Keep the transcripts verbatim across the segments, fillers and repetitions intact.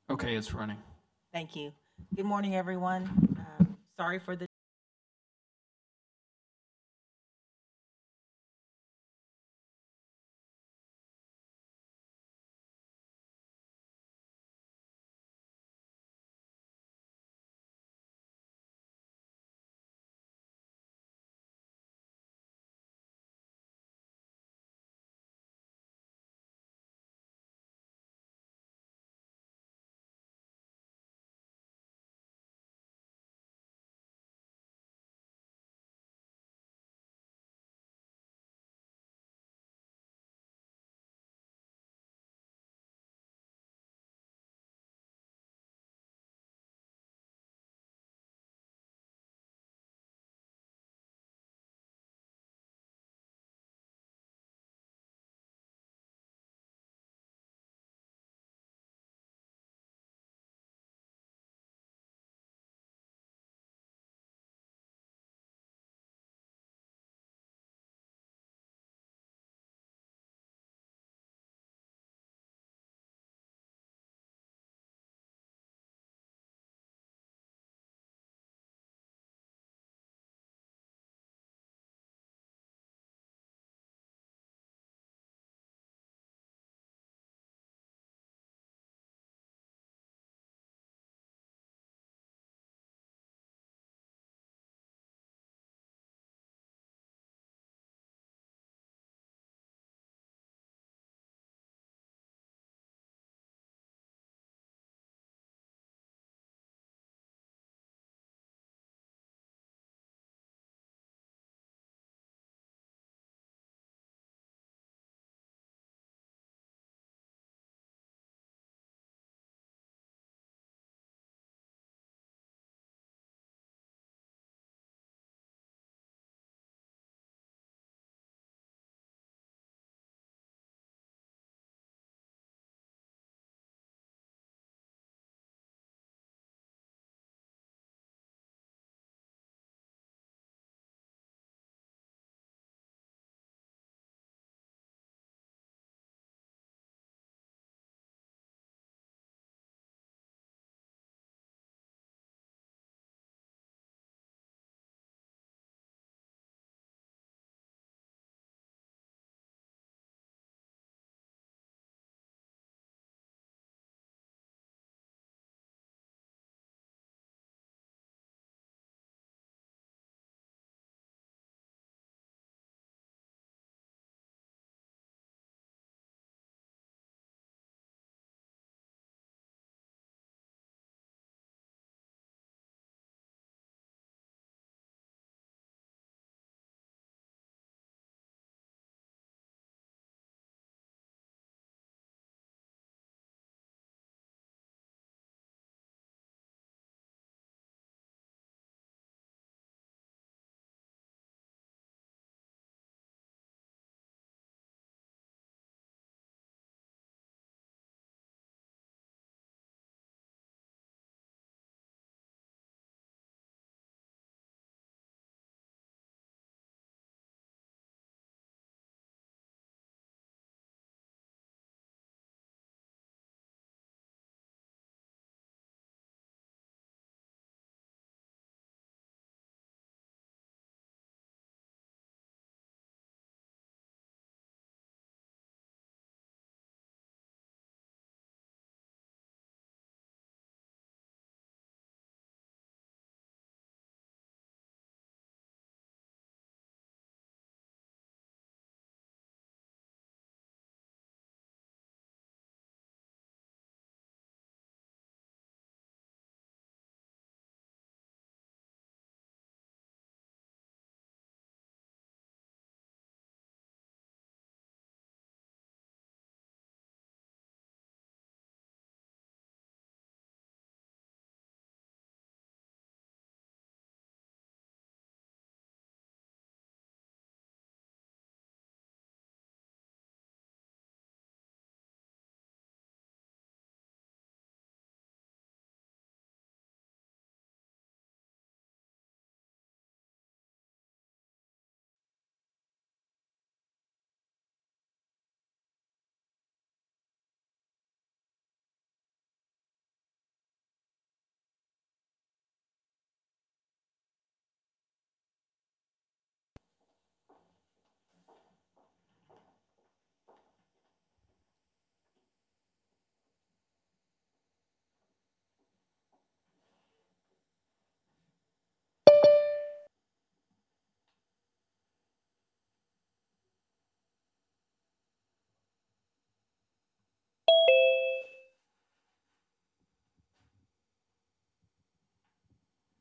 Okay, it's running. Thank you. Good morning, everyone. Um, sorry for the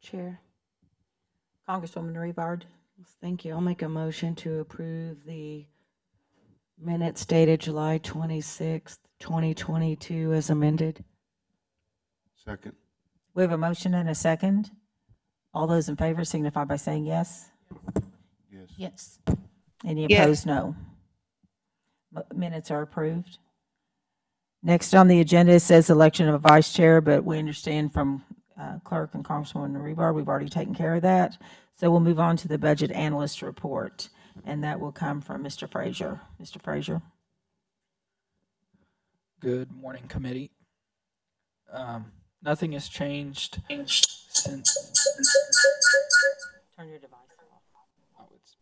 Chair. Congresswoman Rivard. Thank you. I'll make a motion to approve the minutes dated July twenty-sixth, twenty twenty-two as amended. Second. We have a motion and a second. All those in favor signify by saying yes. Yes. Yes. Any Yes. opposed, no. M- Minutes are approved. Next on the agenda, it says election of a vice chair, but we understand from uh, Clerk and Congresswoman Rebar, we've already taken care of that. So we'll move on to the budget analyst report, and that will come from Mister Frazier. Mister Frazier. Good morning, committee. Um, nothing has changed since. Turn your device off. Oh, it's,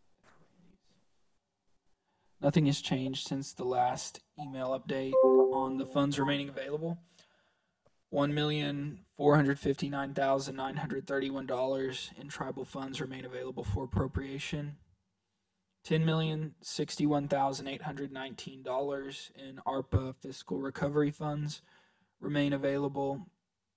nothing has changed since the last email update on the funds remaining available. One million four hundred fifty-nine thousand nine hundred thirty-one dollars in tribal funds remain available for appropriation. Ten million sixty-one thousand eight hundred nineteen dollars in ARPA fiscal recovery funds remain available.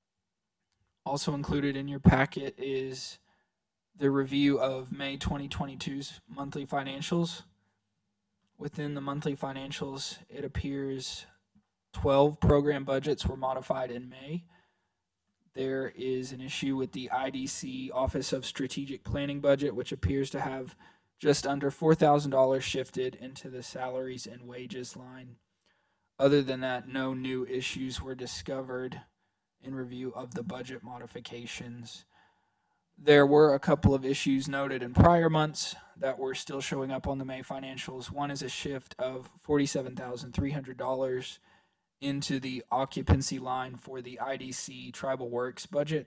Also included in your packet is the review of May twenty twenty-two's monthly financials. Within the monthly financials, it appears twelve program budgets were modified in May. There is an issue with the I D C Office of Strategic Planning budget, which appears to have just under four thousand dollars shifted into the salaries and wages line. Other than that, no new issues were discovered in review of the budget modifications. There were a couple of issues noted in prior months that were still showing up on the May financials. One is a shift of forty-seven thousand three hundred dollars into the occupancy line for the I D C Tribal Works budget.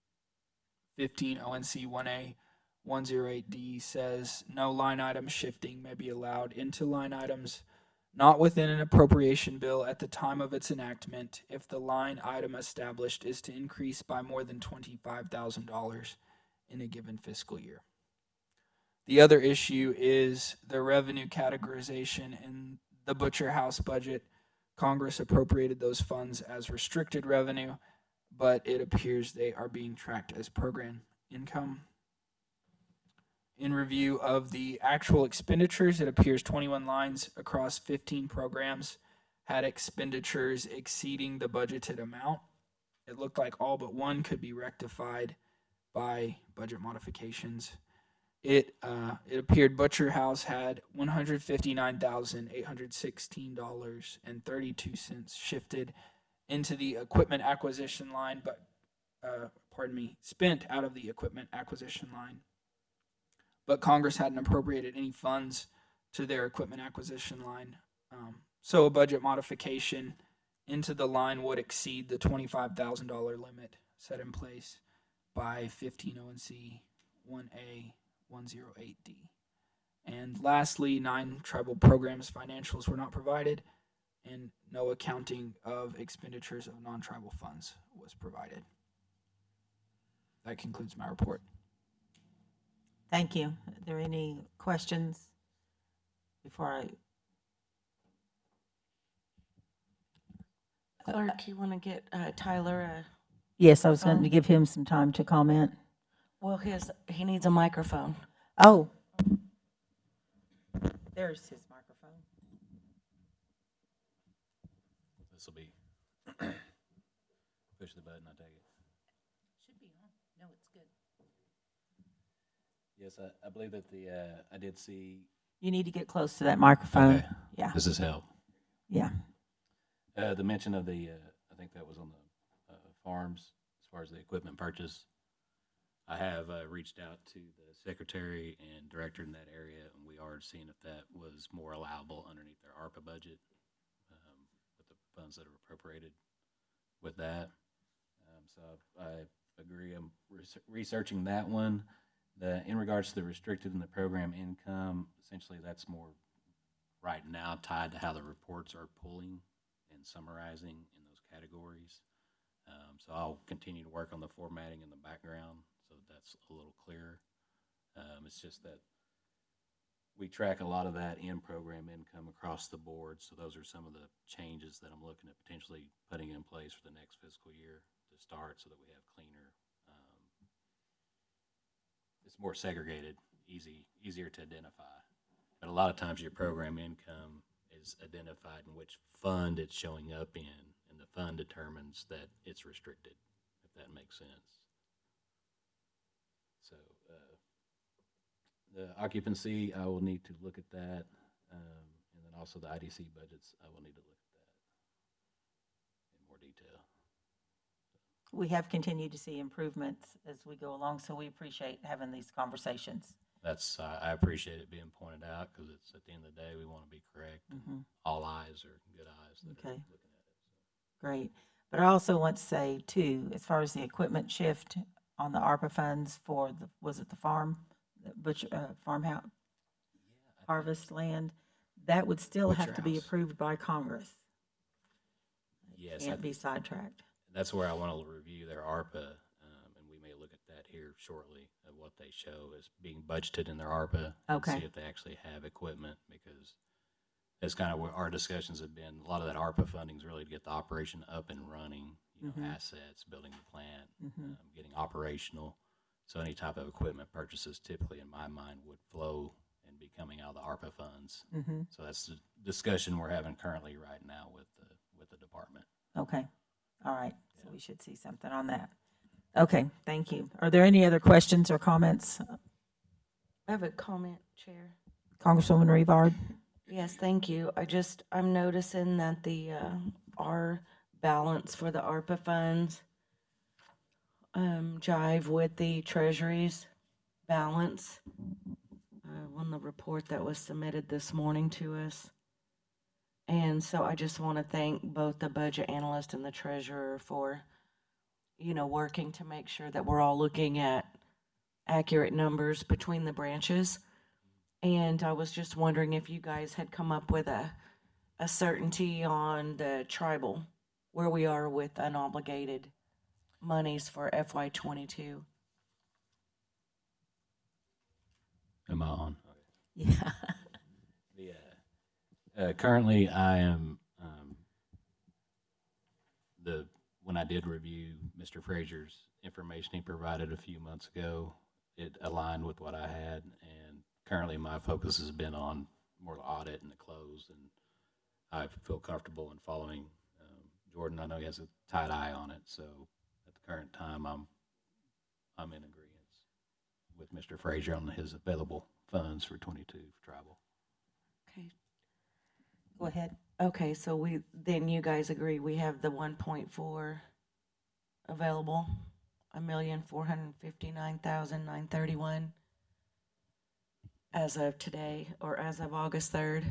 fifteen O N C one A one oh eight D says no line item shifting may be allowed into line items not within an appropriation bill at the time of its enactment if the line item established is to increase by more than twenty-five thousand dollars in a given fiscal year. The other issue is the revenue categorization in the Butcher House budget. Congress appropriated those funds as restricted revenue, but it appears they are being tracked as program income. In review of the actual expenditures, it appears twenty-one lines across fifteen programs had expenditures exceeding the budgeted amount. It looked like all but one could be rectified by budget modifications. It uh, it appeared Butcher House had one hundred fifty-nine thousand eight hundred sixteen dollars and thirty-two cents shifted into the equipment acquisition line, but uh, pardon me, spent out of the equipment acquisition line. But Congress hadn't appropriated any funds to their equipment acquisition line. Um, so a budget modification into the line would exceed the twenty-five thousand dollars limit set in place by fifteen O N C one A one oh eight D. And lastly, nine tribal programs financials were not provided, and no accounting of expenditures of non-tribal funds was provided. That concludes my report. Thank you. Are there any questions before I? Clerk, you want to get uh, Tyler a, Yes, I was going to give him some time to comment. well, his, he needs a microphone. Oh. There's his microphone. This will be, push the button, I take it. Should be on. No, it's good. Yes, I, I believe that the, uh, I did see. You need to get close to that microphone. Okay. Yeah. Does this help? Yeah. Uh, the mention of the, uh, I think that was on the, uh, farms, as far as the equipment purchase. I have, uh, reached out to the secretary and director in that area, and we are seeing if that was more allowable underneath their ARPA budget, um, with the funds that are appropriated with that. Um, so I agree. I'm res- researching that one. The, in regards to the restricted and the program income, essentially that's more right now tied to how the reports are pulling and summarizing in those categories. Um, so I'll continue to work on the formatting in the background so that's a little clearer. Um, it's just that we track a lot of that in program income across the board. So those are some of the changes that I'm looking at potentially putting in place for the next fiscal year to start so that we have cleaner um, it's more segregated, easy, easier to identify. But a lot of times your program income is identified in which fund it's showing up in, and the fund determines that it's restricted, if that makes sense. So, uh, the occupancy, I will need to look at that, um, and then also the I D C budgets, I will need to look at that in more detail. We have continued to see improvements as we go along, so we appreciate having these conversations. That's, I I appreciate it being pointed out, because it's, at the end of the day, we want to be correct. Mhm. All eyes are good eyes that are Okay. looking at it. So. Great. But I also want to say too, as far as the equipment shift on the ARPA funds for the, was it the farm, the butcher, uh, farmhouse, harvest land? That would still have Butcher to be house. approved by Congress. Yes, I- Can't be sidetracked. that's where I want to review their ARPA, um, and we may look at that here shortly, of what they show as being budgeted in their ARPA. And Okay. see if they actually have equipment, because that's kind of where our discussions have been. A lot of that ARPA funding is really to get the operation up and running, you know, Mhm. assets, building the plant, Mhm. um, getting operational. So any type of equipment purchases typically, in my mind, would flow and be coming out of the ARPA funds. Mhm. So that's the discussion we're having currently right now with the, with the department. Okay. All right. So we should see something on that. Okay. Thank you. Are there any other questions or comments? I have a comment, Chair. Congresswoman Revard? Yes, thank you. I just, I'm noticing that the, uh, our balance for the ARPA funds um, jive with the Treasury's balance uh, on the report that was submitted this morning to us. And so I just want to thank both the budget analyst and the treasurer for, you know, working to make sure that we're all looking at accurate numbers between the branches. And I was just wondering if you guys had come up with a, a certainty on the tribal, where we are with unobligated monies for F Y twenty-two. Am I on? Yeah. The, uh, uh, currently, I am, um, the, when I did review Mister Frazier's information he provided a few months ago, it aligned with what I had, and currently my focus has been on more the audit and the close, and I feel comfortable in following, um, Jordan. I know he has a tight eye on it, so at the current time, I'm, I'm in agreement with Mister Frazier on his available funds for twenty-two for tribal. Okay. Go ahead. Okay, so we, then you guys agree we have the one point four available, a million four hundred fifty-nine thousand nine thirty-one as of today, or as of August third?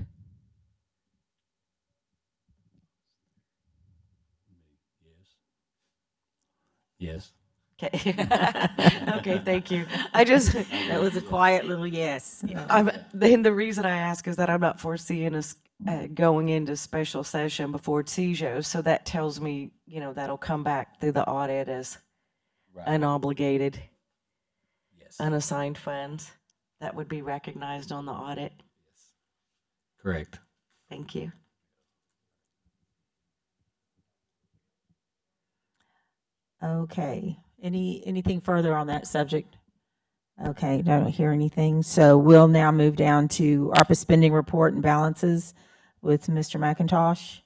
Yes. Okay. Okay, thank you. I just, That was a quiet little yes. Yeah. I'm, then the reason I ask is that I'm not foreseeing us uh, going into special session before C J O, so that tells me, you know, that'll come back through the audit as unobligated, Yes. unassigned funds that would be recognized on the audit. Correct. Thank you. Okay. Any, anything further on that subject? Okay, don't hear anything. So we'll now move down to ARPA spending report and balances with Mister McIntosh.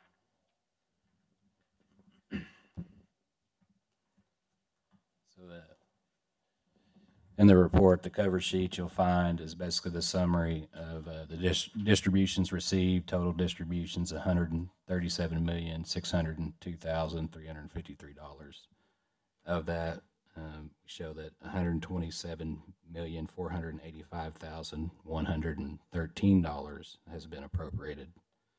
So the, in the report, the cover sheet you'll find is basically the summary of uh, the dis- distributions received. Total distributions one hundred thirty-seven million six hundred two thousand three hundred fifty-three dollars. Of that, um, we show that one hundred twenty-seven million four hundred eighty-five thousand one hundred thirteen dollars has been appropriated.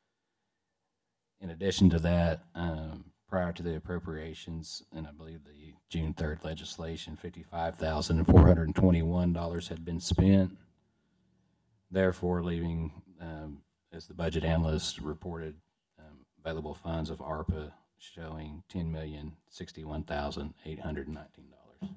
In addition to that, um, prior to the appropriations, and I believe the June third legislation, fifty-five thousand four hundred twenty-one dollars had been spent. Therefore, leaving, um, as the budget analyst reported, um, available funds of ARPA showing ten million sixty-one thousand eight hundred nineteen dollars.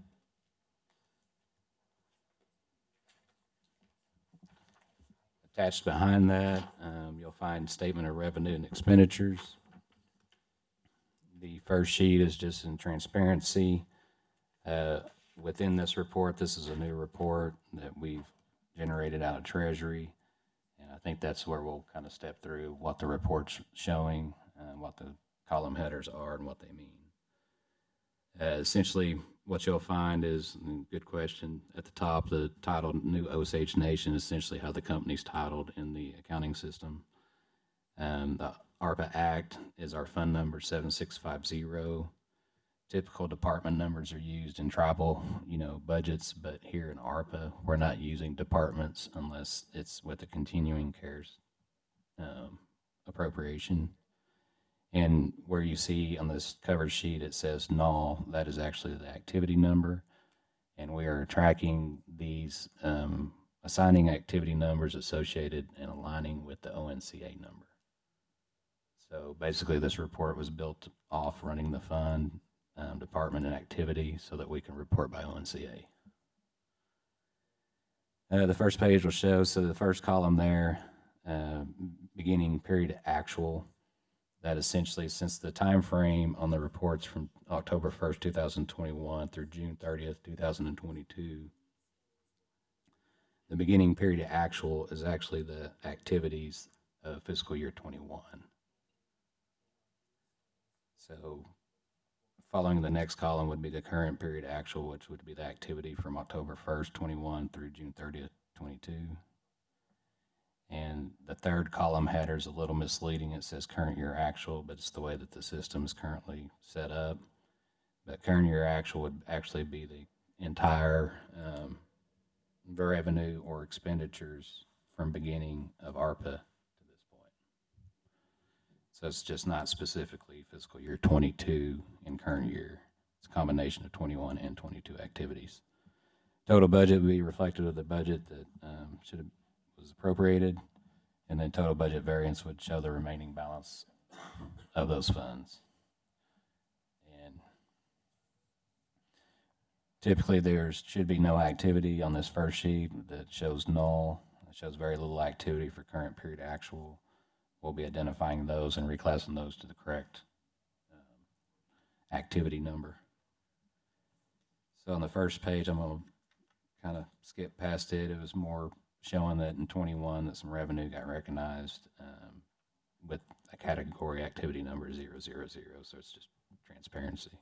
Attached behind that, um, you'll find statement of revenue and expenditures. The first sheet is just in transparency. Uh, within this report, this is a new report that we've generated out of Treasury. And I think that's where we'll kind of step through what the report's showing, uh, what the column headers are and what they mean. Uh, essentially, what you'll find is, mm, good question, at the top, the title New Osage Nation, essentially how the company's titled in the accounting system. Um, the ARPA Act is our fund number seven six five zero. Typical department numbers are used in tribal, you know, budgets, but here in ARPA, we're not using departments unless it's with a continuing cares um, appropriation. And where you see on this cover sheet, it says N O L, that is actually the activity number. And we are tracking these, um, assigning activity numbers associated and aligning with the O N C A number. So basically, this report was built off running the fund, um, department, and activity so that we can report by O N C A. Uh, the first page will show, so the first column there, uh, beginning period actual. That essentially, since the time frame on the reports from October first, two thousand twenty-one through June thirtieth, two thousand twenty-two, the beginning period actual is actually the activities of fiscal year twenty-one. So following the next column would be the current period actual, which would be the activity from October first, twenty-one through June thirtieth, twenty-two. And the third column header is a little misleading. It says current year actual, but it's the way that the system is currently set up. But current year actual would actually be the entire um, revenue or expenditures from beginning of ARPA to this point. So it's just not specifically fiscal year twenty-two and current year. It's a combination of twenty-one and twenty-two activities. Total budget would be reflective of the budget that um, should have was appropriated, and then total budget variance would show the remaining balance of those funds. And typically there should be no activity on this first sheet that shows null. It shows very little activity for current period actual. We'll be identifying those and reclassing those to the correct um, activity number. So on the first page, I'm going to kind of skip past it. It was more showing that in twenty-one that some revenue got recognized um, with a category activity number zero zero zero. So it's just transparency.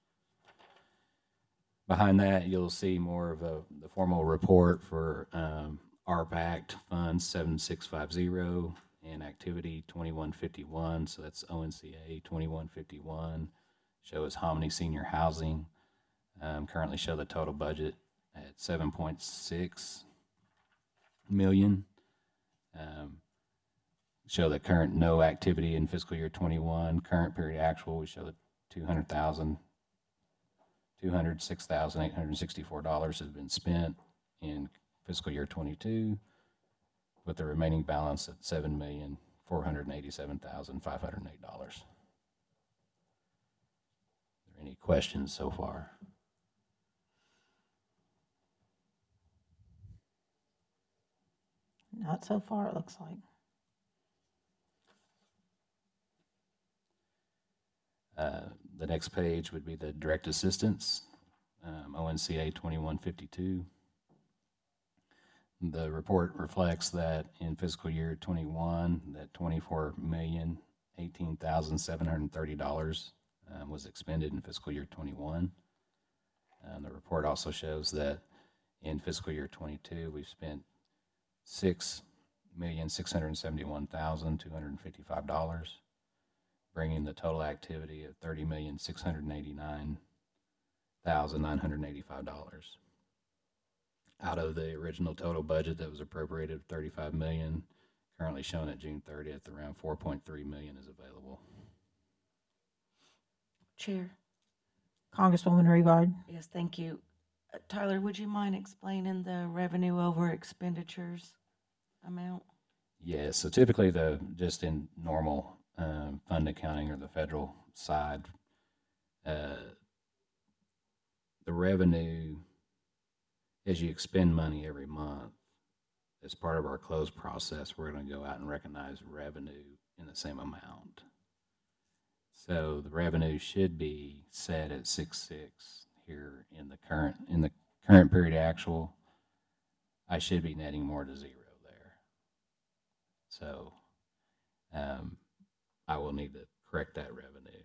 Behind that, you'll see more of a the formal report for um, ARP Act Fund seven six five zero and Activity twenty-one fifty-one. So that's O N C A twenty-one fifty-one. Show as Hominy Senior Housing. Um, currently show the total budget at seven point six million. Um, show the current no activity in fiscal year twenty-one. Current period actual, we show that two hundred thousand, two hundred six thousand eight hundred sixty-four dollars has been spent in fiscal year twenty-two, with the remaining balance at seven million four hundred eighty-seven thousand five hundred eight dollars. Are there any questions so far? Not so far, it looks like. Uh, the next page would be the direct assistance, um, O N C A twenty-one fifty-two. The report reflects that in fiscal year twenty-one, that twenty-four million eighteen thousand seven hundred thirty dollars um, was expended in fiscal year twenty-one. Um, the report also shows that in fiscal year twenty-two, we've spent six million six hundred seventy-one thousand two hundred fifty-five dollars, bringing the total activity of thirty million six hundred eighty-nine thousand nine hundred eighty-five dollars. Out of the original total budget that was appropriated of thirty-five million dollars, currently shown at June thirtieth, around four point three million dollars is available. Chair. Congresswoman Rivard. Yes, thank you. Uh, Tyler, would you mind explaining the revenue over expenditures amount? Yeah, so typically the, just in normal um, fund accounting or the federal side, uh, the revenue, as you expend money every month, as part of our close process, we're going to go out and recognize revenue in the same amount. So the revenue should be set at six six here in the current, in the current period actual, I should be netting more to zero there. So, um, I will need to correct that revenue.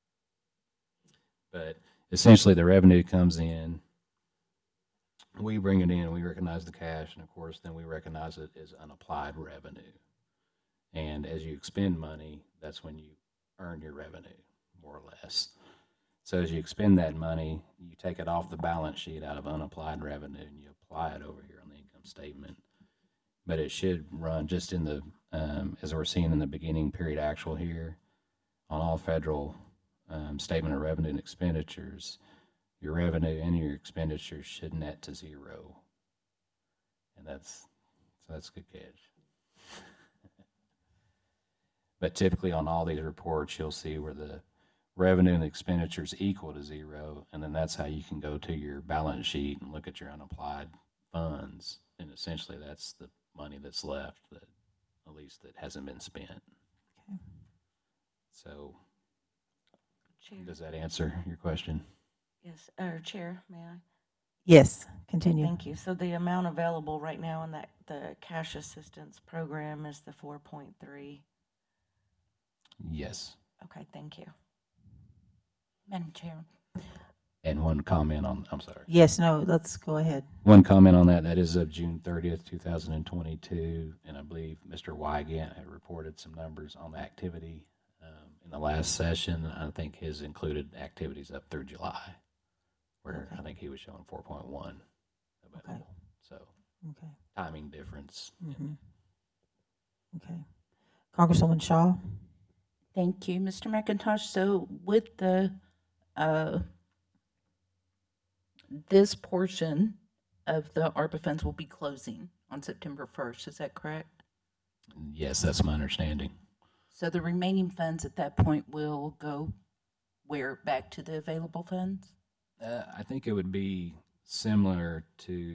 But essentially, the revenue comes in, we bring it in, we recognize the cash, and of course, then we recognize it as unapplied revenue. And as you expend money, that's when you earn your revenue, more or less. So as you expend that money, you take it off the balance sheet out of unapplied revenue and you apply it over here on the income statement. But it should run just in the, um, as we're seeing in the beginning period actual here, on all federal um, statement of revenue and expenditures, your revenue and your expenditures should net to zero. And that's, so that's a good catch. But typically on all these reports, you'll see where the revenue and expenditures equal to zero, and then that's how you can go to your balance sheet and look at your unapplied funds, and essentially that's the money that's left that, at least that hasn't been spent. Okay. So, Chair, does that answer your question? yes, or Chair, may I? Yes, continue. Thank you. So the amount available right now in that, the cash assistance program is the four point three. Yes. Okay, thank you. Madam Chair. And one comment on, I'm sorry. Yes, no, let's go ahead. One comment on that, that is of June thirtieth, two thousand twenty-two, and I believe Mister Wygant had reported some numbers on the activity um, in the last session. I think his included activities up through July, where Okay. I think he was showing four point one available. So Okay. timing difference. Mhm. Okay. Congresswoman Shaw? Thank you, Mister McIntosh. So with the, uh, this portion of the ARPA funds will be closing on September first, is that correct? Yes, that's my understanding. So the remaining funds at that point will go where? Back to the available funds? Uh, I think it would be similar to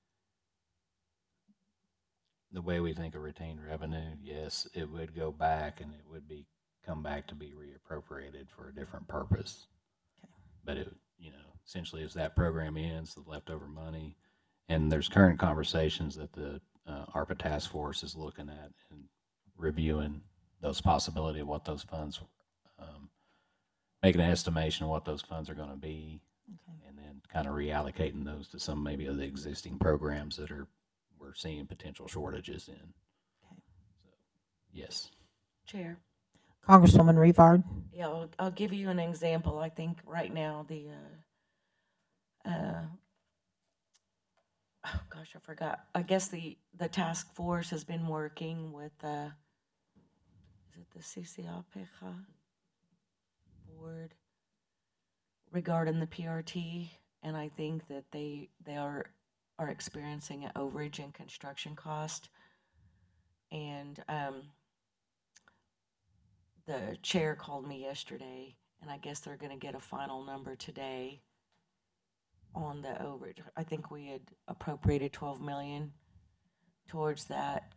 the way we think of retained revenue. Yes, it would go back and it would be come back to be reappropriated for a different purpose. Okay. But it, you know, essentially as that program ends, the leftover money, and there's current conversations that the uh, ARPA task force is looking at and reviewing those possibility of what those funds, um, making an estimation of what those funds are going to be, Okay. and then kind of reallocating those to some maybe of the existing programs that are we're seeing potential shortages in. Okay. So, yes. Chair. Congresswoman Revard? Yeah, I'll, I'll give you an example. I think right now the, uh, uh, oh gosh, I forgot. I guess the, the task force has been working with, uh, is it the C C A P E C A board regarding the P R T, and I think that they, they are, are experiencing an overage in construction cost. And, um, the chair called me yesterday, and I guess they're gonna get a final number today on the overage. I think we had appropriated twelve million towards that,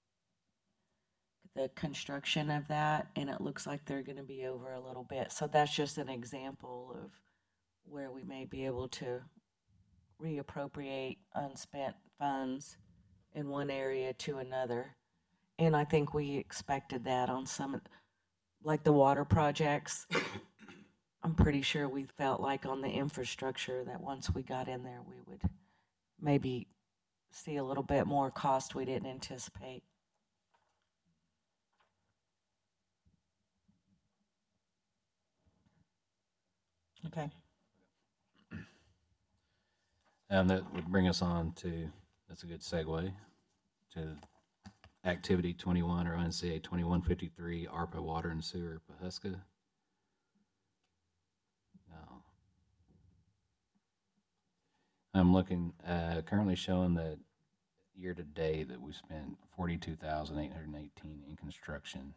the construction of that, and it looks like they're gonna be over a little bit. So that's just an example of where we may be able to reappropriate unspent funds in one area to another. And I think we expected that on some of, like the water projects. I'm pretty sure we felt like on the infrastructure that once we got in there, we would maybe see a little bit more cost we didn't anticipate. Okay. And that would bring us on to, that's a good segue, to activity twenty-one or O N C A twenty-one fifty-three, ARPA Water and Sewer, Pahuska. Now, I'm looking, uh, currently showing that year to date that we spent forty-two thousand eight hundred eighteen in construction.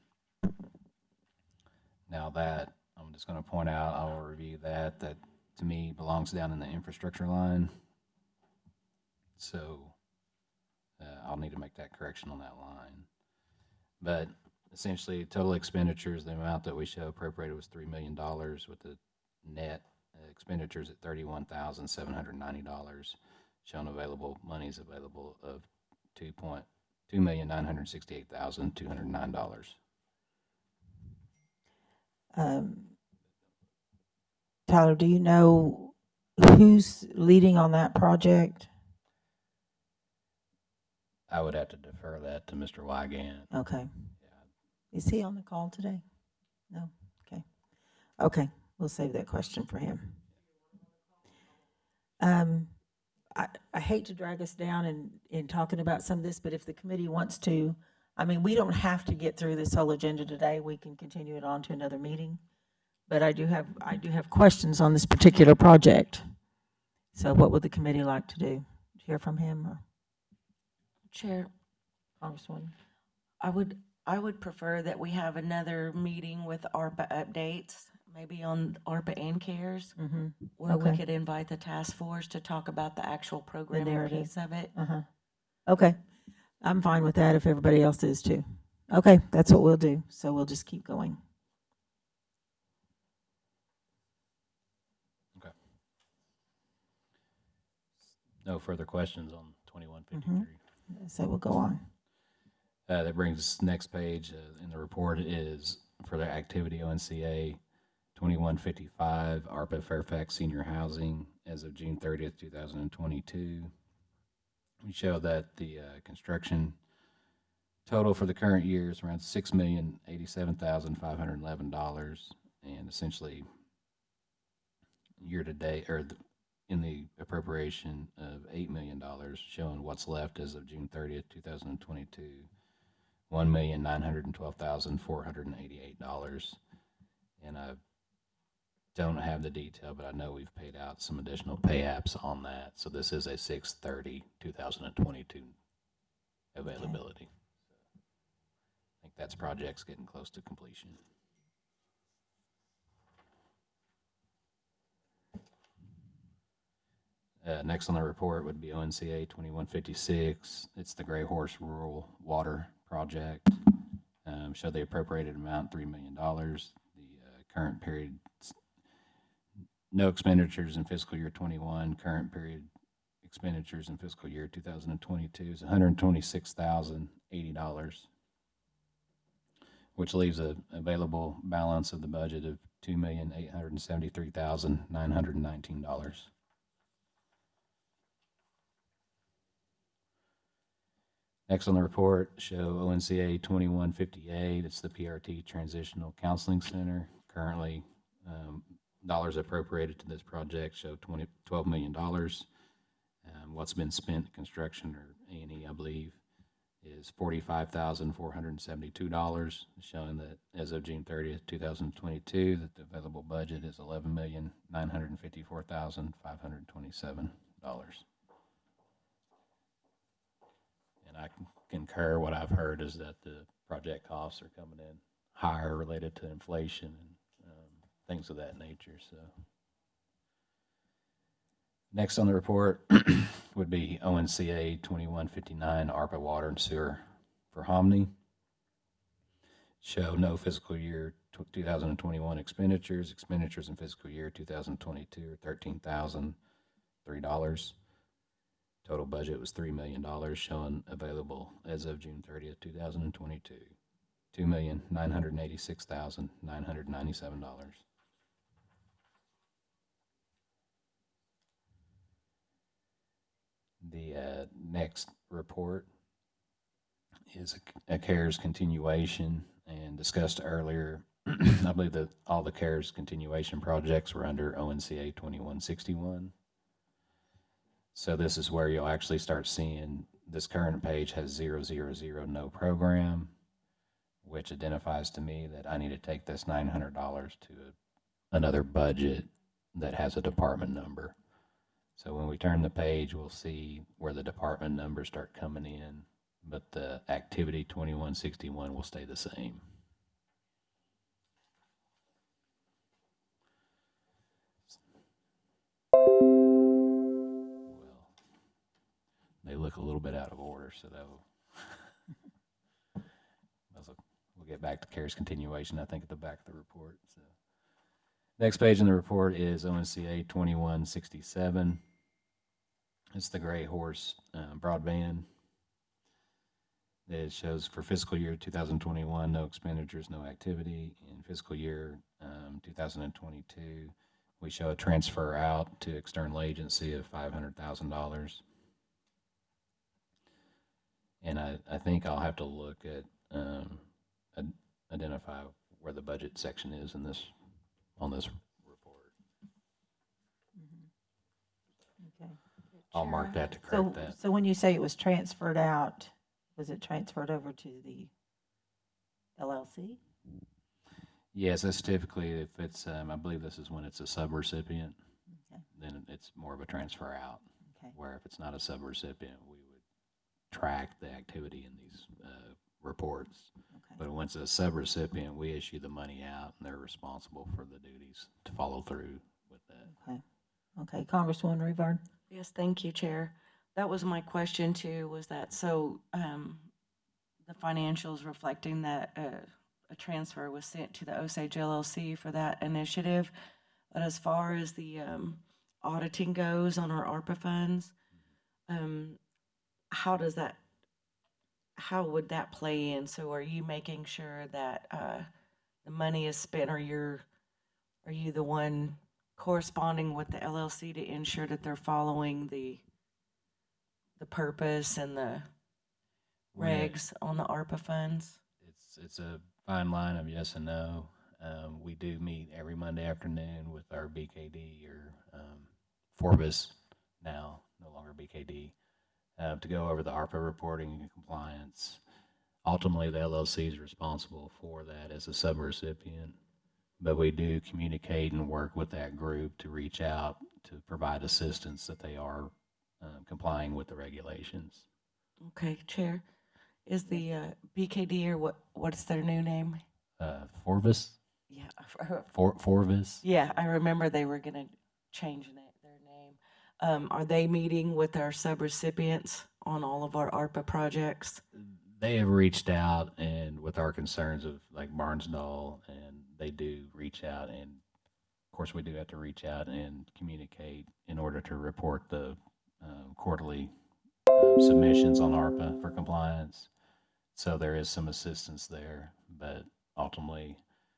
Now that, I'm just going to point out, I will review that, that to me belongs down in the infrastructure line. So uh, I'll need to make that correction on that line. But essentially, total expenditures, the amount that we show appropriated was three million dollars with the net expenditures at thirty-one thousand seven hundred ninety dollars, showing available monies available of two point two million nine hundred sixty-eight thousand two hundred nine dollars. Um, Tyler, do you know who's leading on that project? I would have to defer that to Mister Wygant. Okay. Yeah. Is he on the call today? No? Okay. Okay, we'll save that question for him. Um, I, I hate to drag us down in, in talking about some of this, but if the committee wants to, I mean, we don't have to get through this whole agenda today. We can continue it on to another meeting. But I do have, I do have questions on this particular project. So what would the committee like to do? Hear from him or Chair, Congresswoman? I would, I would prefer that we have another meeting with ARPA updates, maybe on ARPA and CARES, Mm-hmm. where we Okay. could invite the task force to talk about the actual program narrative. piece of it. Uh-huh. Okay. I'm fine with that if everybody else is too. Okay, that's what we'll do. So we'll just keep going. No further questions on twenty-one fifty-three. So we'll go on. Uh, that brings us next page uh, in the report is for the activity O N C A twenty-one fifty-five ARPA Fairfax Senior Housing as of June thirtieth, two thousand twenty-two. We show that the uh, construction total for the current year is around six million eighty-seven thousand five hundred eleven dollars, and essentially year to date or the, in the appropriation of eight million dollars, showing what's left as of June thirtieth, two thousand twenty-two, one million nine hundred twelve thousand four hundred eighty-eight dollars. And I don't have the detail, but I know we've paid out some additional pay apps on that. So this is a six thirty, two thousand twenty-two availability. I think that's project's getting close to completion. Uh, next on the report would be O N C A twenty-one fifty-six. It's the Gray Horse Rural Water Project. Um, show the appropriated amount, three million dollars. The uh, current period, no expenditures in fiscal year twenty-one. Current period expenditures in fiscal year two thousand twenty-two is one hundred twenty-six thousand eighty dollars, which leaves a available balance of the budget of two million eight hundred seventy-three thousand nine hundred nineteen dollars. Next on the report, show O N C A twenty-one fifty-eight. It's the P R T Transitional Counseling Center. Currently, um, dollars appropriated to this project show twenty, twelve million dollars. Um, what's been spent in construction, or A and E, I believe, is forty-five thousand four hundred seventy-two dollars, showing that as of June thirtieth, two thousand twenty-two, that the available budget is eleven million nine hundred fifty-four thousand five hundred twenty-seven dollars. And I can concur, what I've heard is that the project costs are coming in higher related to inflation and um, things of that nature. So next on the report would be O N C A twenty-one fifty-nine ARPA Water and Sewer for Hominy. Show no fiscal year two thousand twenty-one expenditures. Expenditures in fiscal year two thousand twenty-two are thirteen thousand three dollars. Total budget was three million dollars, showing available as of June thirtieth, two thousand twenty-two, two million nine hundred eighty-six thousand nine hundred ninety-seven dollars. The uh, next report is a, a CARES continuation, and discussed earlier. I believe that all the CARES continuation projects were under O N C A twenty-one sixty-one. So this is where you'll actually start seeing this current page has zero, zero, zero, no program, which identifies to me that I need to take this nine hundred dollars to a, another budget that has a department number. So when we turn the page, we'll see where the department numbers start coming in, but the activity twenty-one sixty-one will stay the same. They look a little bit out of order, so that will, we'll get back to CARES continuation, I think, at the back of the report. So Next page in the report is O N C A twenty-one sixty-seven. It's the Gray Horse uh, broadband. It shows for fiscal year two thousand twenty-one, no expenditures, no activity. In fiscal year um, two thousand twenty-two, we show a transfer out to external agency of five hundred thousand dollars. And I, I think I'll have to look at, um, ad- identify where the budget section is in this, on this report. Okay. I'll mark that to So, correct that. so when you say it was transferred out, was it transferred over to the L L C? Yes, that's typically if it's, um, I believe this is when it's a subrecipient, Okay, then it's more of a transfer out. okay, Where if it's not a subrecipient, we would track the activity in these uh, reports. okay. But once it's a subrecipient, we issue the money out, and they're responsible for the duties to follow through with that. Okay, okay, Congresswoman Rivard? Yes, thank you, Chair. That was my question too, was that, so, um, the financials reflecting that, uh, a transfer was sent to the Osage L L C for that initiative. But as far as the, um, auditing goes on our ARPA funds, um, how does that, how would that play in? So are you making sure that, uh, the money is spent, or you're, are you the one corresponding with the L L C to ensure that they're following the, the purpose and the When it- regs on the ARPA funds? It's, it's a fine line of yes and no. Um, we do meet every Monday afternoon with our B K D or um, Forbes now, no longer B K D, uh, to go over the ARPA reporting and compliance. Ultimately, the L L C is responsible for that as a subrecipient, but we do communicate and work with that group to reach out to provide assistance that they are uh, complying with the regulations. Okay, Chair, is the uh, B K D, or what, what's their new name? Uh, Forbes? Yeah, For, Forbes? yeah, I remember they were gonna change na- their name. Um, are they meeting with our subrecipients on all of our ARPA projects? They have reached out and with our concerns of like Barnesdall, and they do reach out, and of course we do have to reach out and communicate in order to report the um, quarterly uh, submissions on ARPA for compliance. So there is some assistance there, but ultimately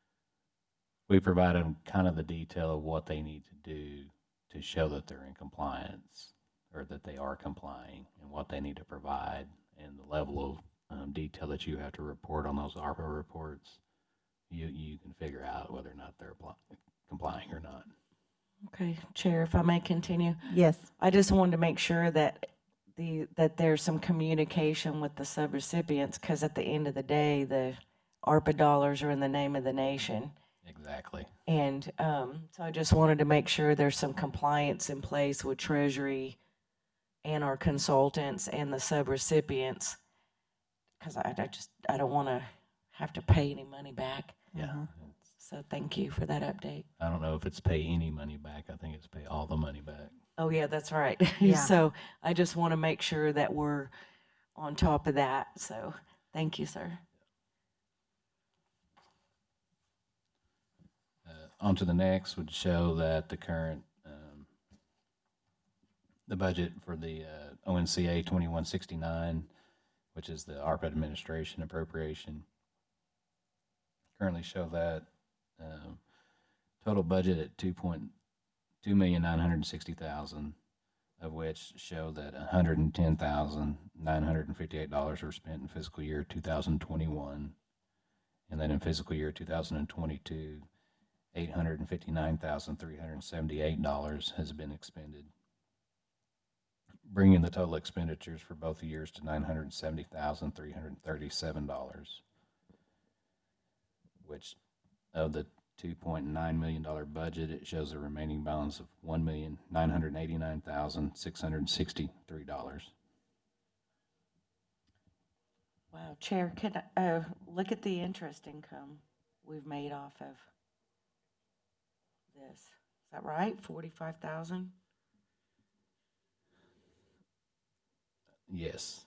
we provide them kind of the detail of what they need to do to show that they're in compliance or that they are complying, and what they need to provide, and the level of um, detail that you have to report on those ARPA reports. You you can figure out whether or not they're apply, complying or not. Okay, Chair, if I may continue. Yes, I just wanted to make sure that the, that there's some communication with the subrecipients, because at the end of the day, the ARPA dollars are in the name of the nation. Exactly. And um, so I just wanted to make sure there's some compliance in place with Treasury and our consultants and the subrecipients, because I, I just, I don't want to have to pay any money back. Yeah. Uh-huh. It's, So thank you for that update. I don't know if it's pay any money back. I think it's pay all the money back. Oh, yeah, that's right. Yeah. So I just want to make sure that we're on top of that. So thank you, sir. Uh, on to the next would show that the current, um, the budget for the uh, O N C A twenty-one sixty-nine, which is the ARPA administration appropriation, currently show that um, total budget at two point two million nine hundred sixty thousand, of which show that one hundred ten thousand nine hundred fifty-eight dollars were spent in fiscal year two thousand twenty-one, and then in fiscal year two thousand twenty-two, eight hundred fifty-nine thousand three hundred seventy-eight dollars has been expended, bringing the total expenditures for both years to nine hundred seventy thousand three hundred thirty-seven dollars, which of the two point nine million dollars budget, it shows a remaining balance of one million nine hundred eighty-nine thousand six hundred sixty-three dollars. Wow, Chair, can I, uh, look at the interest income we've made off of this. Is that right? Forty-five thousand? Yes.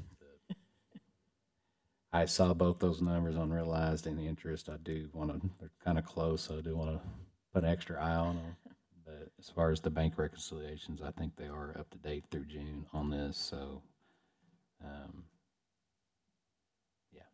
I saw both those numbers on realized and interest. I do want to, they're kind of close, so I do want to put an extra eye on them. But as far as the bank reconciliations, I think they are up to date through June on this, so, um, yeah.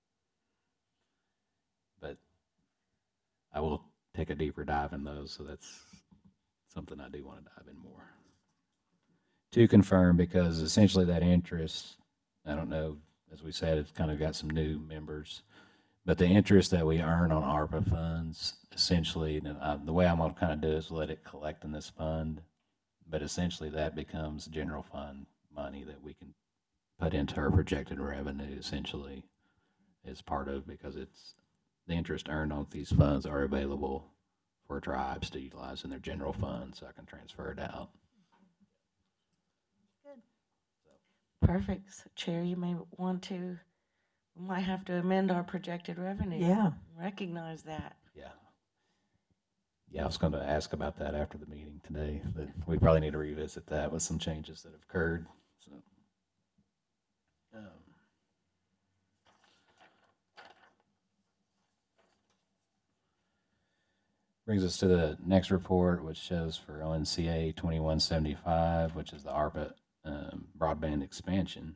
But I will take a deeper dive in those, so that's something I do want to dive in more. To confirm, because essentially that interest, I don't know, as we said, it's kind of got some new members, but the interest that we earn on ARPA funds, essentially, and, uh, the way I'm gonna kind of do is let it collect in this fund, but essentially that becomes general fund money that we can put into our projected revenue, essentially, as part of, because it's, the interest earned on these funds are available for tribes to utilize in their general fund, so I can transfer it out. Perfect. So, Chair, you may want to, we might have to amend our projected revenue. Yeah. Recognize that. Yeah. Yeah, I was going to ask about that after the meeting today, but we probably need to revisit that with some changes that have occurred. So, um, brings us to the next report, which shows for O N C A twenty-one seventy-five, which is the ARPA um, broadband expansion.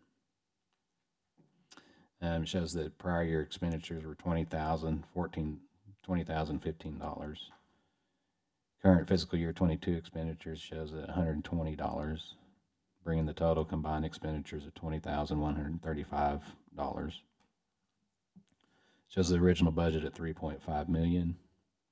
Um, shows that prior year expenditures were twenty thousand, fourteen, twenty thousand fifteen dollars. Current fiscal year twenty-two expenditures shows at one hundred twenty dollars, bringing the total combined expenditures of twenty thousand one hundred thirty-five dollars. Shows the original budget at three point five million dollars.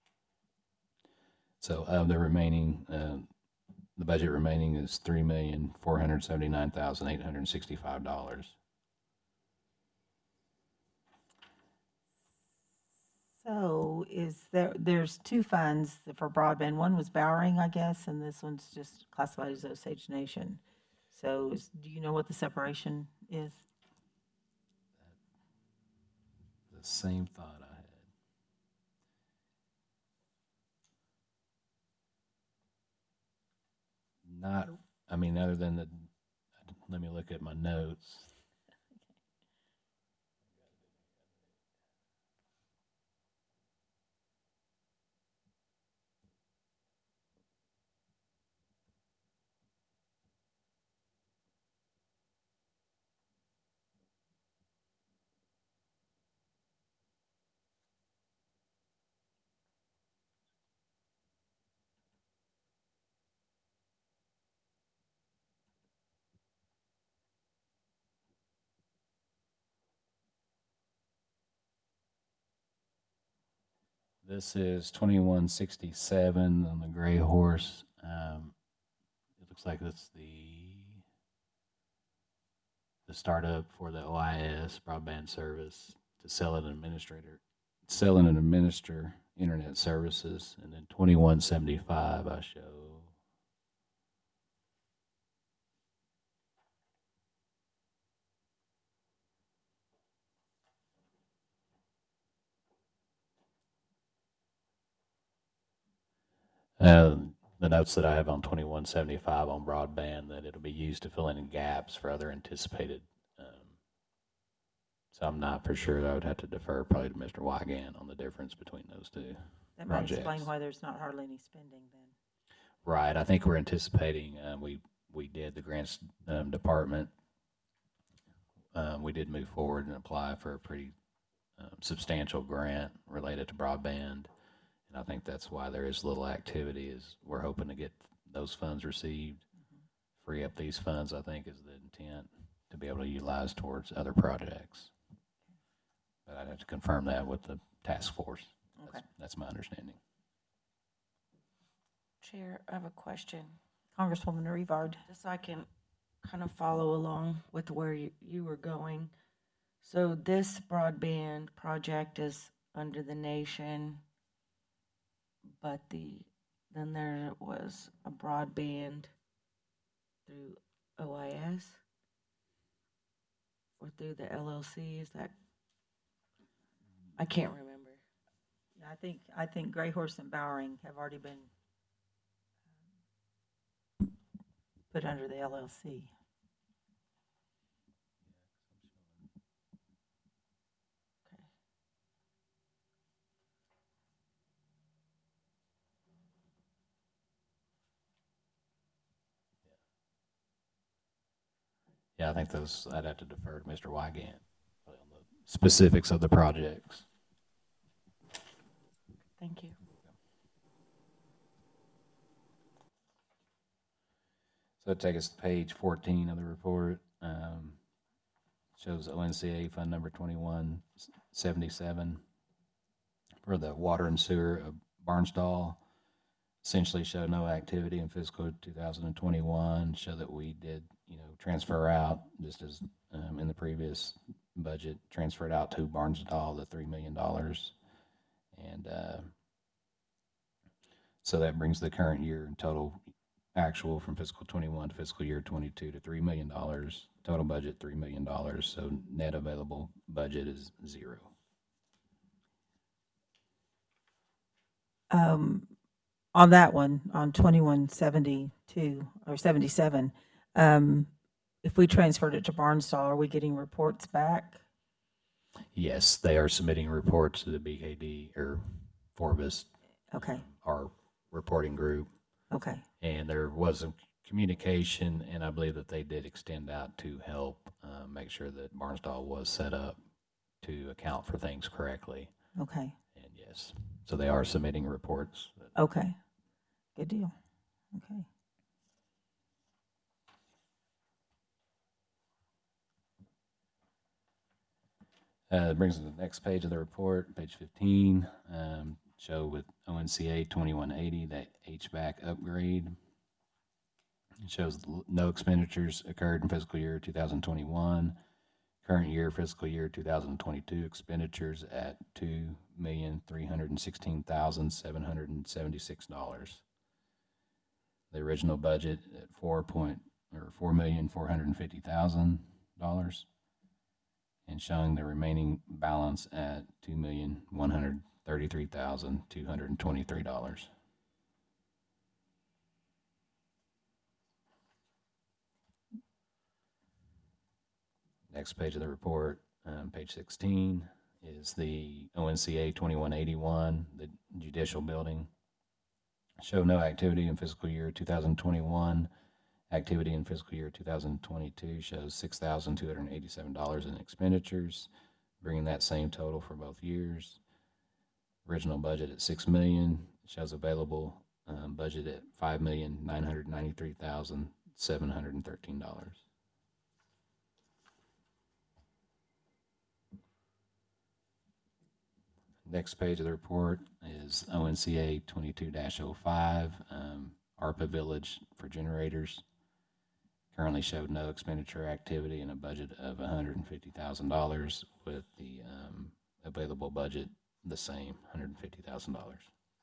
So of the remaining, uh, the budget remaining is three million four hundred seventy-nine thousand eight hundred sixty-five dollars. So is there, there's two funds for broadband. One was Bowering, I guess, and this one's just classified as Osage Nation. So is, do you know what the separation is? The same thought I had. Not, I mean, other than the, let me look at my notes. This is twenty-one sixty-seven on the Gray Horse. Um, it looks like that's the the startup for the O I S broadband service to sell and administrator, sell and administer internet services, and then twenty-one seventy-five I show. Uh, the notes that I have on twenty-one seventy-five on broadband, that it'll be used to fill in gaps for other anticipated. Um, so I'm not for sure. I would have to defer probably to Mister Wygan on the difference between those two. That might explain projects. why there's not hardly any spending then. Right. I think we're anticipating. Um, we we did the grants um, department. Um, we did move forward and apply for a pretty um, substantial grant related to broadband. And I think that's why there is little activity, is we're hoping to get those funds received, mm-hmm. free up these funds, I think is the intent, to be able to utilize towards other projects. But I'd have to confirm that with the task force. That's, Okay. that's my understanding. Chair, I have a question, Congresswoman Rivard. just so I can kind of follow along with where you, you were going. So this broadband project is under the nation, but the, then there was a broadband through O I S? Or through the L L C, is that? I can't remember. Yeah, I think, I think Gray Horse and Bowering have already been um, put under the L L C. Okay. Yeah, I think those, I'd have to defer to Mister Wygant on the specifics of the projects. Thank you. So take us to page fourteen of the report. Um, shows O N C A Fund Number twenty-one seventy-seven for the water and sewer of Barnstall. Essentially show no activity in fiscal two thousand twenty-one, show that we did, you know, transfer out, just as um, in the previous budget, transferred out to Barnstall the three million dollars. And uh, so that brings the current year in total actual from fiscal twenty-one to fiscal year twenty-two to three million dollars. Total budget three million dollars. So net available budget is zero. Um, on that one, on twenty-one seventy-two or seventy-seven, um, if we transferred it to Barnstall, are we getting reports back? Yes, they are submitting reports to the B K D or Forbes, Okay, our reporting group. okay, And there was some communication, and I believe that they did extend out to help uh, make sure that Barnstall was set up to account for things correctly. okay, And yes, so they are submitting reports. okay. Good deal. Okay. Uh, it brings us to the next page of the report, page fifteen. Um, show with O N C A twenty-one eighty, that H V A C upgrade. It shows no expenditures occurred in fiscal year two thousand twenty-one. Current year, fiscal year two thousand twenty-two, expenditures at two million three hundred sixteen thousand seven hundred seventy-six dollars. The original budget at four point or four million four hundred fifty thousand dollars, and showing the remaining balance at two million one hundred thirty-three thousand two hundred twenty-three dollars. Next page of the report, um, page sixteen, is the O N C A twenty-one eighty-one, the judicial building. Show no activity in fiscal year two thousand twenty-one. Activity in fiscal year two thousand twenty-two shows six thousand two hundred eighty-seven dollars in expenditures, bringing that same total for both years. Original budget at six million dollars, shows available um, budget at five million nine hundred ninety-three thousand seven hundred thirteen dollars. Next page of the report is O N C A twenty-two dash oh five, um, ARPA Village for generators. Currently showed no expenditure activity and a budget of one hundred fifty thousand dollars, with the um, available budget the same, one hundred fifty thousand dollars.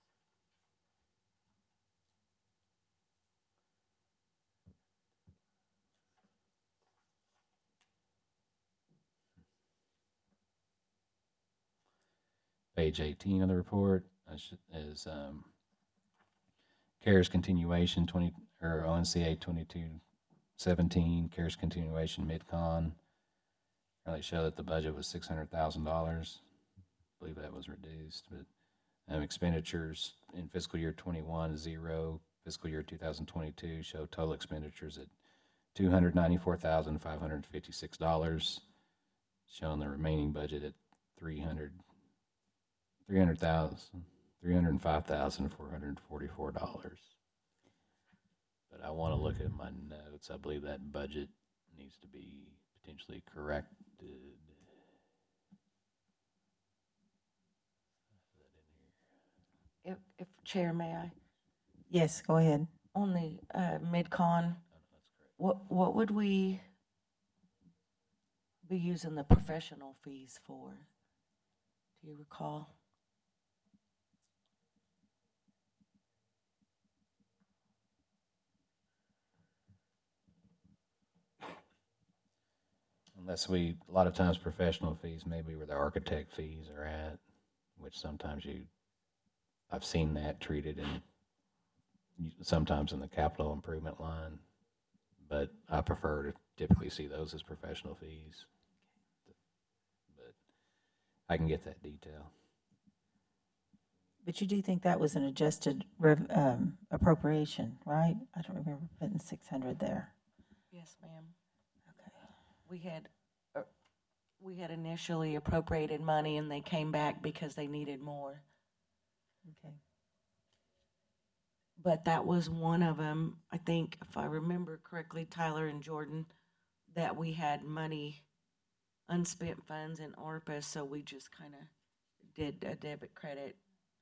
Page eighteen of the report is um, CARES continuation twenty or O N C A twenty-two seventeen CARES continuation MidCon. Really show that the budget was six hundred thousand dollars. I believe that was reduced, but um, expenditures in fiscal year twenty-one zero. Fiscal year two thousand twenty-two show total expenditures at two hundred ninety-four thousand five hundred fifty-six dollars, showing the remaining budget at three hundred. Three hundred thousand, three hundred five thousand four hundred forty-four dollars. But I want to look at my notes. I believe that budget needs to be potentially corrected. If, if Chair, may I? Yes, go ahead. On the uh, MidCon, what, what would we be using the professional fees for? Do you recall? Unless we, a lot of times professional fees maybe where the architect fees are at, which sometimes you, I've seen that treated in, sometimes in the capital improvement line, but I prefer to typically see those as professional fees. But I can get that detail. But you do think that was an adjusted rev, um, appropriation, right? I don't remember putting six hundred there. Yes, ma'am. Okay. we had, uh, we had initially appropriated money and they came back because they needed more. Okay. But that was one of them, I think, if I remember correctly, Tyler and Jordan, that we had money, unspent funds in ARPA, so we just kind of did a debit credit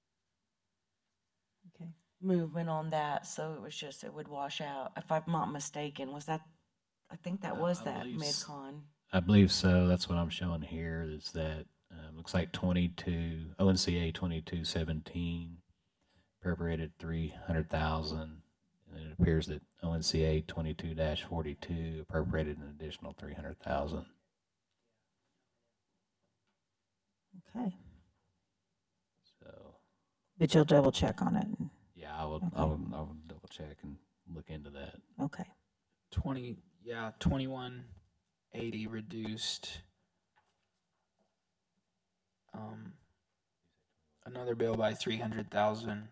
Okay. movement on that, so it was just, it would wash out. If I'm not mistaken, was that, I think that Uh, was I that believe s- MidCon. I believe so. That's what I'm showing here. Is that um, looks like twenty-two O N C A twenty-two seventeen appropriated three hundred thousand, and it appears that O N C A twenty-two forty-two appropriated an additional three hundred thousand. Okay. So But you'll double check on it. yeah, I will. Okay. I will. I will double check and look into that. Okay. Twenty, yeah, twenty-one eighty reduced. Um, another bill by three hundred thousand,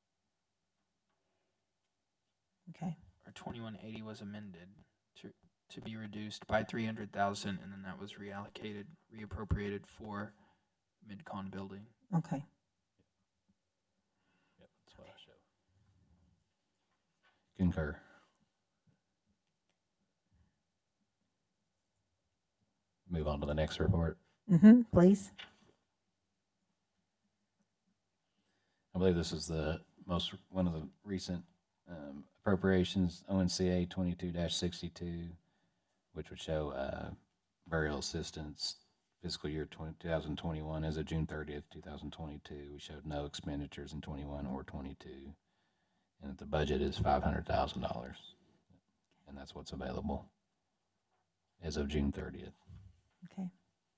Okay. or twenty-one eighty was amended to to be reduced by three hundred thousand, and then that was reallocated, reappropriated for MidCon building. Okay. Yep, that's what I show. Concur. Move on to the next report. Mm-hmm. Please. I believe this is the most, one of the recent um, appropriations, O N C A twenty-two sixty-two, which would show uh, burial assistance fiscal year twenty, twenty twenty-one as of June thirtieth, twenty twenty-two. We showed no expenditures in twenty-one or twenty-two, and that the budget is five hundred thousand dollars, and that's what's available as of June thirtieth. Okay.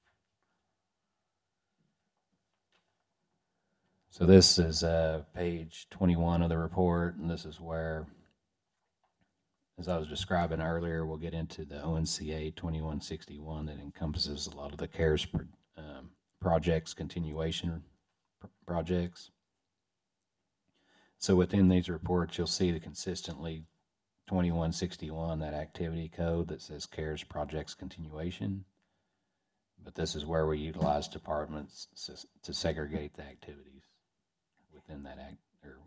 So this is uh, page twenty-one of the report, and this is where, as I was describing earlier, we'll get into the O N C A twenty-one sixty-one that encompasses a lot of the CARES um, projects, continuation pr- projects. So within these reports, you'll see the consistently twenty-one sixty-one, that activity code that says CARES projects continuation. But this is where we utilize departments to segregate the activities within that act. Or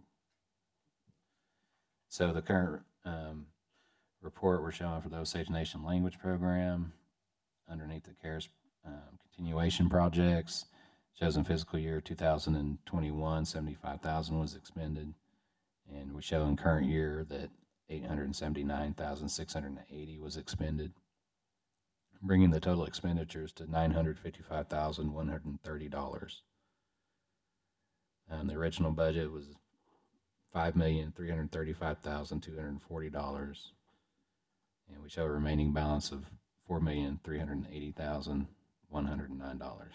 so the current um, report we're showing for the Osage Nation Language Program underneath the CARES um, continuation projects shows in fiscal year two thousand twenty-one, seventy-five thousand was expended, and we show in current year that eight hundred seventy-nine thousand six hundred eighty was expended, bringing the total expenditures to nine hundred fifty-five thousand one hundred thirty dollars. Um, the original budget was five million three hundred thirty-five thousand two hundred forty dollars, and we show a remaining balance of four million three hundred eighty thousand one hundred nine dollars.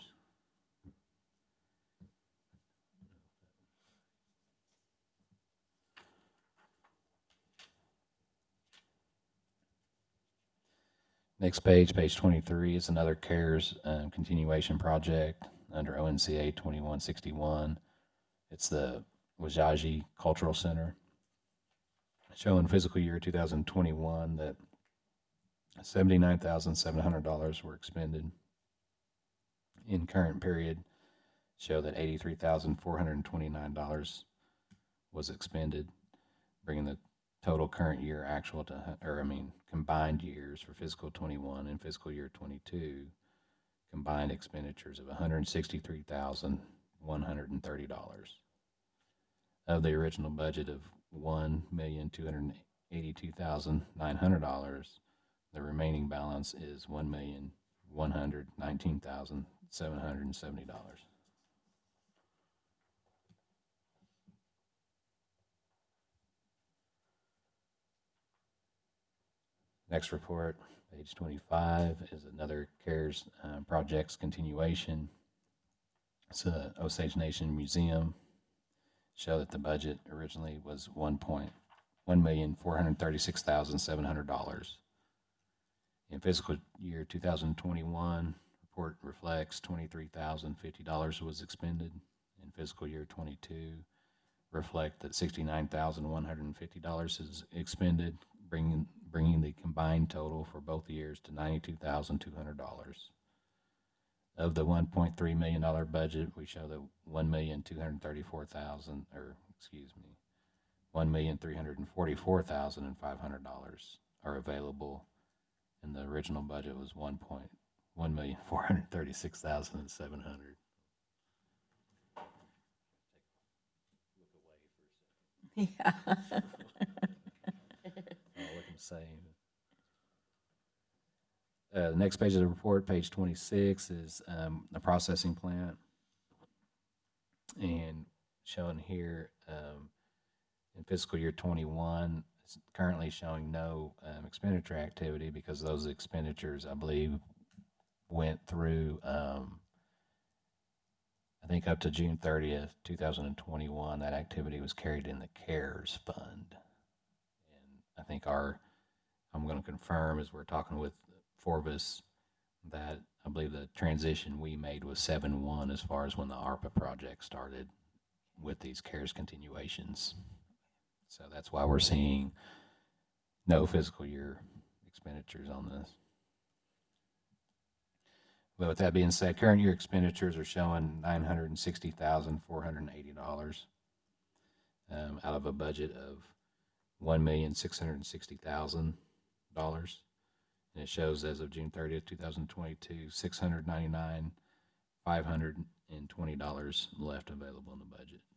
Next page, page twenty-three, is another CARES um, continuation project under O N C A twenty-one sixty-one. It's the Wajaji Cultural Center. Showing fiscal year two thousand twenty-one that seventy-nine thousand seven hundred dollars were expended. In current period, show that eighty-three thousand four hundred twenty-nine dollars was expended, bringing the total current year actual to, or I mean, combined years for fiscal twenty-one and fiscal year twenty-two, combined expenditures of one hundred sixty-three thousand one hundred thirty dollars. Of the original budget of one million two hundred eighty-two thousand nine hundred dollars, the remaining balance is one million one hundred nineteen thousand seven hundred seventy dollars. Next report, page twenty-five, is another CARES uh, projects continuation. It's a Osage Nation Museum. Show that the budget originally was one point one million four hundred thirty-six thousand seven hundred dollars. In fiscal year two thousand twenty-one, report reflects twenty-three thousand fifty dollars was expended. In fiscal year twenty-two, reflect that sixty-nine thousand one hundred fifty dollars is expended, bringing, bringing the combined total for both years to ninety-two thousand two hundred dollars. Of the one point three million dollar budget, we show that one million two hundred thirty-four thousand, or excuse me, one million three hundred forty-four thousand and five hundred dollars are available, and the original budget was one point one million four hundred thirty-six thousand and seven hundred. Yeah. All looking the same. Uh, the next page of the report, page twenty-six, is um, a processing plant. And shown here, um, in fiscal year twenty-one, it's currently showing no um, expenditure activity because those expenditures, I believe, went through, um, I think up to June thirtieth, two thousand twenty-one, that activity was carried in the CARES fund. And I think our, I'm going to confirm as we're talking with Forbes that I believe the transition we made was seven one as far as when the ARPA project started with these CARES continuations. So that's why we're seeing no fiscal year expenditures on this. But with that being said, current year expenditures are showing nine hundred sixty thousand four hundred eighty dollars um, out of a budget of one million six hundred sixty thousand dollars. And it shows as of June thirtieth, two thousand twenty-two, six hundred ninety-nine thousand five hundred twenty dollars left available in the budget.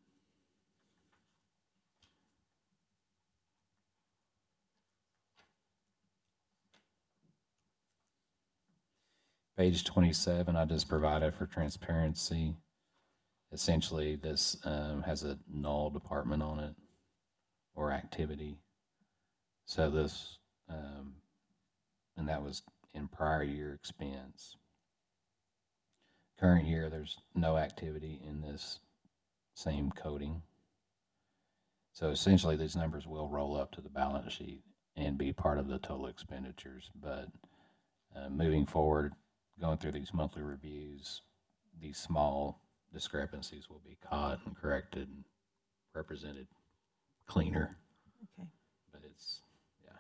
Page twenty-seven, I just provided for transparency. Essentially, this um, has a null department on it or activity. So this, um, and that was in prior year expense. Current year, there's no activity in this same coding. So essentially, these numbers will roll up to the balance sheet and be part of the total expenditures. But uh, moving forward, going through these monthly reviews, these small discrepancies will be caught and corrected and represented cleaner. Okay. But it's, yeah.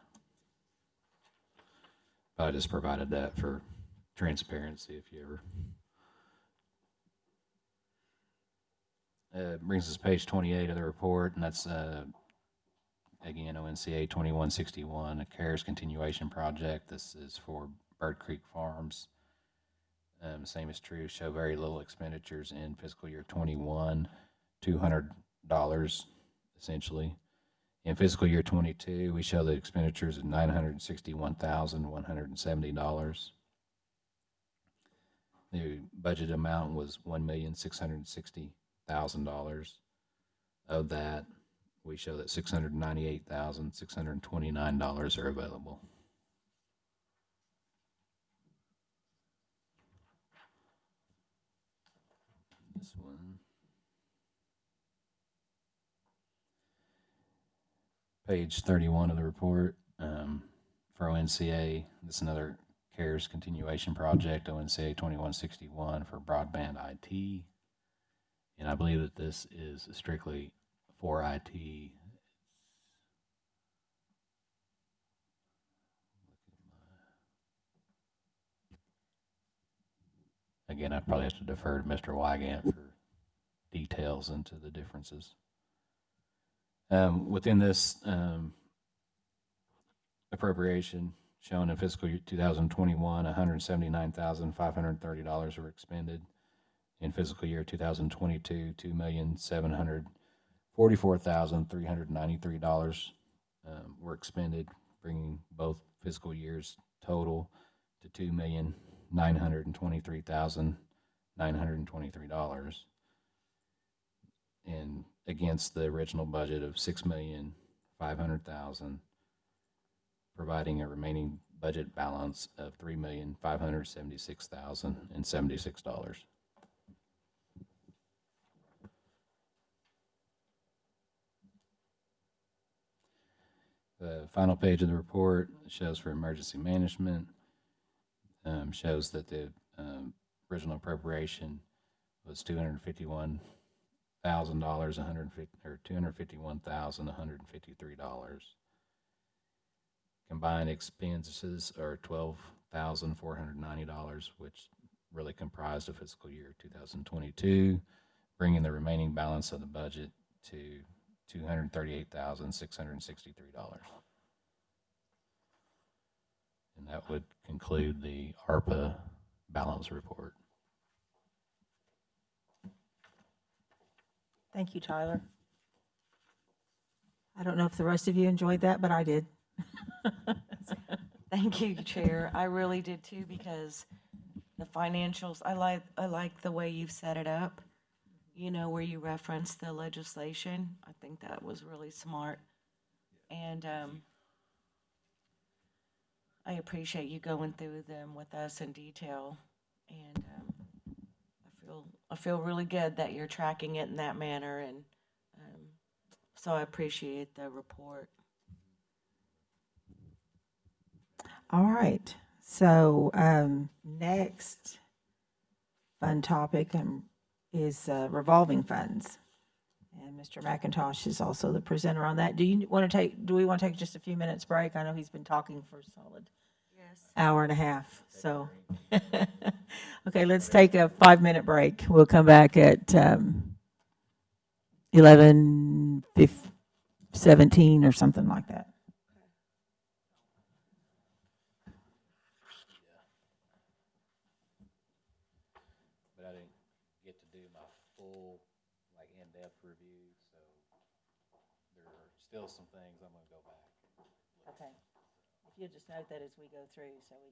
But I just provided that for transparency if you ever. Uh, brings us to page twenty-eight of the report, and that's, uh, again, O N C A twenty-one sixty-one, a CARES continuation project. This is for Bird Creek Farms. Um, same is true, show very little expenditures in fiscal year twenty-one, two hundred dollars essentially. In fiscal year twenty-two, we show the expenditures of nine hundred sixty-one thousand one hundred seventy dollars. The budget amount was one million six hundred sixty thousand dollars. Of that, we show that six hundred ninety-eight thousand six hundred twenty-nine dollars are available. This one. Page thirty-one of the report, um, for O N C A, this is another CARES continuation project, O N C A twenty-one sixty-one for broadband I T. And I believe that this is strictly for I T. Again, I probably have to defer to Mister Wygant for details into the differences. Um, within this um, appropriation shown in fiscal year two thousand twenty-one, one hundred seventy-nine thousand five hundred thirty dollars were expended. In fiscal year two thousand twenty-two, two million seven hundred forty-four thousand three hundred ninety-three dollars um, were expended, bringing both fiscal years total to two million nine hundred twenty-three thousand nine hundred twenty-three dollars, and against the original budget of six million five hundred thousand dollars, providing a remaining budget balance of three million five hundred seventy-six thousand seventy-six dollars. The final page of the report shows for emergency management, um, shows that the um, original appropriation was two hundred fifty-one thousand dollars, one hundred fifty or two hundred fifty-one thousand one hundred fifty-three dollars. combined expenses are twelve thousand four hundred ninety dollars, which really comprised of fiscal year two thousand twenty-two, bringing the remaining balance of the budget to two hundred thirty-eight thousand six hundred sixty-three dollars. And that would conclude the ARPA balance report. Thank you, Tyler. I don't know if the rest of you enjoyed that, but I did. Thank you, Chair. I really did too, because the financials, I like, I like the way you've set it up. You know, where you reference the legislation. I think that was really smart. And, um, I appreciate you going through them with us in detail. And, um, I feel, I feel really good that you're tracking it in that manner, and, um, so I appreciate the report. All right, so, um, next fun topic, um, is uh, revolving funds. And Mister McIntosh is also the presenter on that. Do you want to take, do we want to take just a few minutes break? I know he's been talking for a solid Yes. hour and a half, so. Okay, let's take a five-minute break. We'll come back at um, eleven seventeen or something like that. But I didn't get to do my full, like, in-depth review, so there are still some things I'm gonna go back. Okay. If you'll just note that as we go through, so we